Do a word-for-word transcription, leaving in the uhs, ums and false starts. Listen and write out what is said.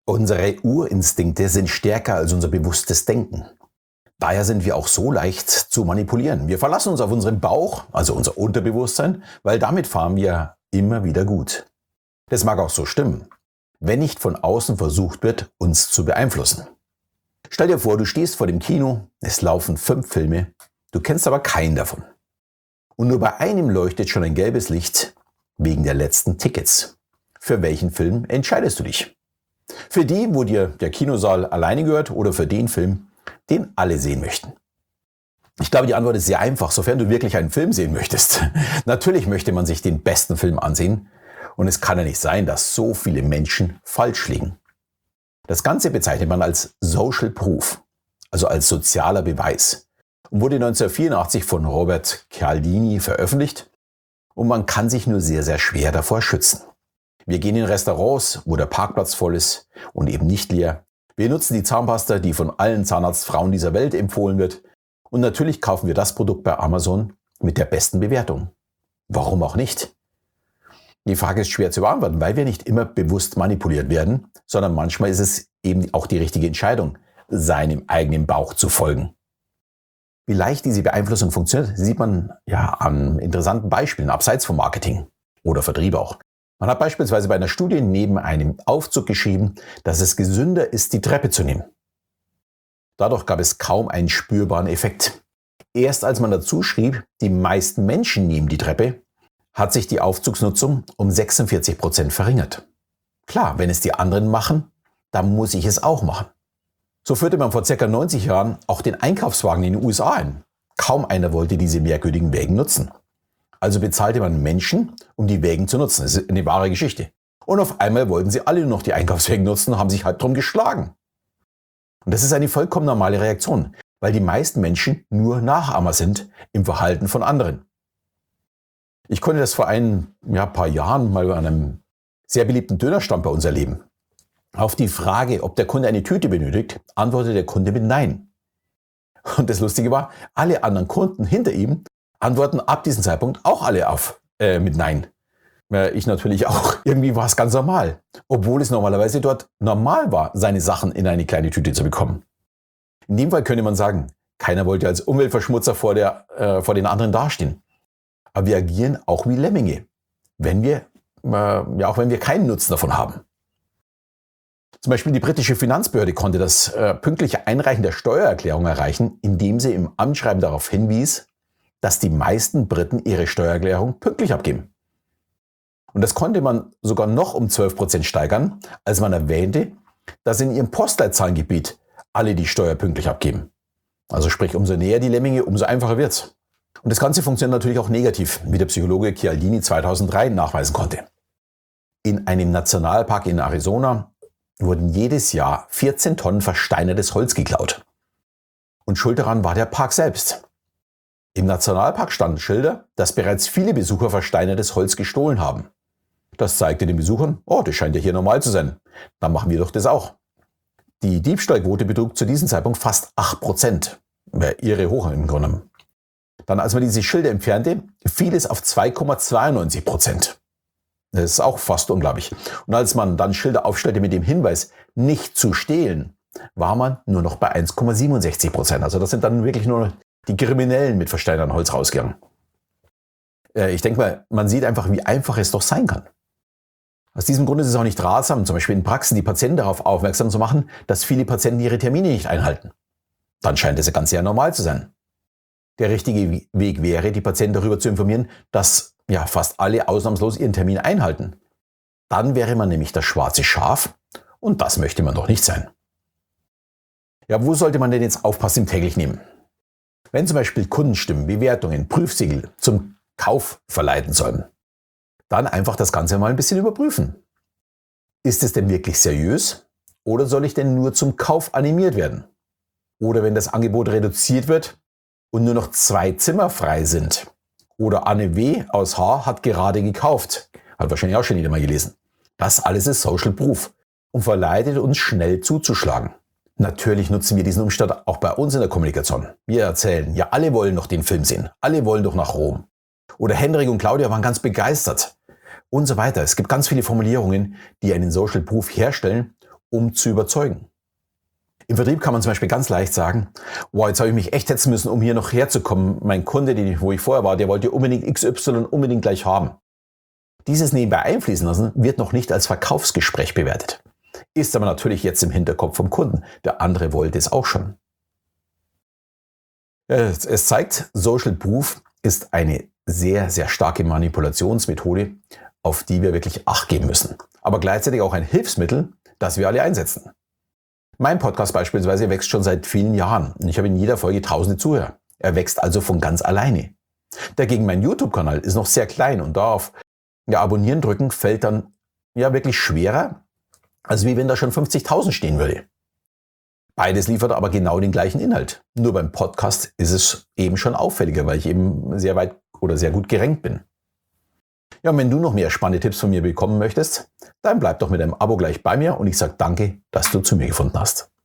Unsere Urinstinkte sind stärker als unser bewusstes Denken. Daher sind wir auch so leicht zu manipulieren. Wir verlassen uns auf unseren Bauch, also unser Unterbewusstsein, weil damit fahren wir immer wieder gut. Das mag auch so stimmen, wenn nicht von außen versucht wird, uns zu beeinflussen. Stell dir vor, du stehst vor dem Kino, es laufen fünf Filme, du kennst aber keinen davon. Und nur bei einem leuchtet schon ein gelbes Licht wegen der letzten Tickets. Für welchen Film entscheidest du dich? Für die, wo dir der Kinosaal alleine gehört, oder für den Film, den alle sehen möchten? Ich glaube, die Antwort ist sehr einfach, sofern du wirklich einen Film sehen möchtest. Natürlich möchte man sich den besten Film ansehen und es kann ja nicht sein, dass so viele Menschen falsch liegen. Das Ganze bezeichnet man als Social Proof, also als sozialer Beweis, und wurde neunzehnhundertvierundachtzig von Robert Cialdini veröffentlicht und man kann sich nur sehr, sehr schwer davor schützen. Wir gehen in Restaurants, wo der Parkplatz voll ist und eben nicht leer. Wir nutzen die Zahnpasta, die von allen Zahnarztfrauen dieser Welt empfohlen wird. Und natürlich kaufen wir das Produkt bei Amazon mit der besten Bewertung. Warum auch nicht? Die Frage ist schwer zu beantworten, weil wir nicht immer bewusst manipuliert werden, sondern manchmal ist es eben auch die richtige Entscheidung, seinem eigenen Bauch zu folgen. Wie leicht diese Beeinflussung funktioniert, sieht man ja an interessanten Beispielen, abseits vom Marketing oder Vertrieb auch. Man hat beispielsweise bei einer Studie neben einem Aufzug geschrieben, dass es gesünder ist, die Treppe zu nehmen. Dadurch gab es kaum einen spürbaren Effekt. Erst als man dazu schrieb, die meisten Menschen nehmen die Treppe, hat sich die Aufzugsnutzung um sechsundvierzig Prozent verringert. Klar, wenn es die anderen machen, dann muss ich es auch machen. So führte man vor ca. neunzig Jahren auch den Einkaufswagen in den U S A ein. Kaum einer wollte diese merkwürdigen Wägen nutzen. Also bezahlte man Menschen, um die Wägen zu nutzen. Das ist eine wahre Geschichte. Und auf einmal wollten sie alle nur noch die Einkaufswägen nutzen und haben sich halb drum geschlagen. Und das ist eine vollkommen normale Reaktion, weil die meisten Menschen nur Nachahmer sind im Verhalten von anderen. Ich konnte das vor ein ja, paar Jahren mal bei einem sehr beliebten Dönerstand bei uns erleben. Auf die Frage, ob der Kunde eine Tüte benötigt, antwortete der Kunde mit Nein. Und das Lustige war, alle anderen Kunden hinter ihm antworten ab diesem Zeitpunkt auch alle auf äh, mit Nein. Äh, ich natürlich auch. Irgendwie war es ganz normal. Obwohl es normalerweise dort normal war, seine Sachen in eine kleine Tüte zu bekommen. In dem Fall könnte man sagen, keiner wollte als Umweltverschmutzer vor, der, äh, vor den anderen dastehen. Aber wir agieren auch wie Lemminge, wenn wir, äh, ja, auch wenn wir keinen Nutzen davon haben. Zum Beispiel die britische Finanzbehörde konnte das äh, pünktliche Einreichen der Steuererklärung erreichen, indem sie im Anschreiben darauf hinwies, dass die meisten Briten ihre Steuererklärung pünktlich abgeben. Und das konnte man sogar noch um zwölf Prozent steigern, als man erwähnte, dass in ihrem Postleitzahlengebiet alle die Steuer pünktlich abgeben. Also sprich, umso näher die Lemminge, umso einfacher wird's. Und das Ganze funktioniert natürlich auch negativ, wie der Psychologe Cialdini zweitausenddrei nachweisen konnte. In einem Nationalpark in Arizona wurden jedes Jahr vierzehn Tonnen versteinertes Holz geklaut. Und schuld daran war der Park selbst. Im Nationalpark standen Schilder, dass bereits viele Besucher versteinertes Holz gestohlen haben. Das zeigte den Besuchern, oh, das scheint ja hier normal zu sein. Dann machen wir doch das auch. Die Diebstahlquote betrug zu diesem Zeitpunkt fast acht Prozent. Wäre irre hoch im Grunde. Dann, als man diese Schilder entfernte, fiel es auf zwei Komma zweiundneunzig Prozent. Das ist auch fast unglaublich. Und als man dann Schilder aufstellte mit dem Hinweis, nicht zu stehlen, war man nur noch bei eins Komma siebenundsechzig Prozent. Also das sind dann wirklich nur die Kriminellen mit versteinertem Holz rausgegangen. Äh, ich denke mal, man sieht einfach, wie einfach es doch sein kann. Aus diesem Grund ist es auch nicht ratsam, zum Beispiel in Praxen die Patienten darauf aufmerksam zu machen, dass viele Patienten ihre Termine nicht einhalten. Dann scheint das Ganze ja normal zu sein. Der richtige Weg wäre, die Patienten darüber zu informieren, dass ja fast alle ausnahmslos ihren Termin einhalten. Dann wäre man nämlich das schwarze Schaf und das möchte man doch nicht sein. Ja, wo sollte man denn jetzt aufpassen im täglichen Leben? Wenn zum Beispiel Kundenstimmen, Bewertungen, Prüfsiegel zum Kauf verleiten sollen, dann einfach das Ganze mal ein bisschen überprüfen. Ist es denn wirklich seriös oder soll ich denn nur zum Kauf animiert werden? Oder wenn das Angebot reduziert wird und nur noch zwei Zimmer frei sind. Oder Anne W. aus H. hat gerade gekauft. Hat wahrscheinlich auch schon jeder mal gelesen. Das alles ist Social Proof und verleitet uns schnell zuzuschlagen. Natürlich nutzen wir diesen Umstand auch bei uns in der Kommunikation. Wir erzählen, ja, alle wollen noch den Film sehen. Alle wollen doch nach Rom. Oder Henrik und Claudia waren ganz begeistert. Und so weiter. Es gibt ganz viele Formulierungen, die einen Social Proof herstellen um zu überzeugen. Im Vertrieb kann man zum Beispiel ganz leicht sagen, wow, jetzt habe ich mich echt hetzen müssen, um hier noch herzukommen. Mein Kunde, den ich, wo ich vorher war, der wollte unbedingt X Y unbedingt gleich haben. Dieses nebenbei einfließen lassen wird noch nicht als Verkaufsgespräch bewertet. Ist aber natürlich jetzt im Hinterkopf vom Kunden. Der andere wollte es auch schon. Es zeigt, Social Proof ist eine sehr, sehr starke Manipulationsmethode, auf die wir wirklich Acht geben müssen. Aber gleichzeitig auch ein Hilfsmittel, das wir alle einsetzen. Mein Podcast beispielsweise wächst schon seit vielen Jahren und ich habe in jeder Folge tausende Zuhörer. Er wächst also von ganz alleine. Dagegen mein YouTube-Kanal ist noch sehr klein und da auf ja, Abonnieren drücken fällt dann ja wirklich schwerer, als wie wenn da schon fünfzigtausend stehen würde. Beides liefert aber genau den gleichen Inhalt. Nur beim Podcast ist es eben schon auffälliger, weil ich eben sehr weit oder sehr gut gerankt bin. Ja, und wenn du noch mehr spannende Tipps von mir bekommen möchtest, dann bleib doch mit einem Abo gleich bei mir und ich sage danke, dass du zu mir gefunden hast.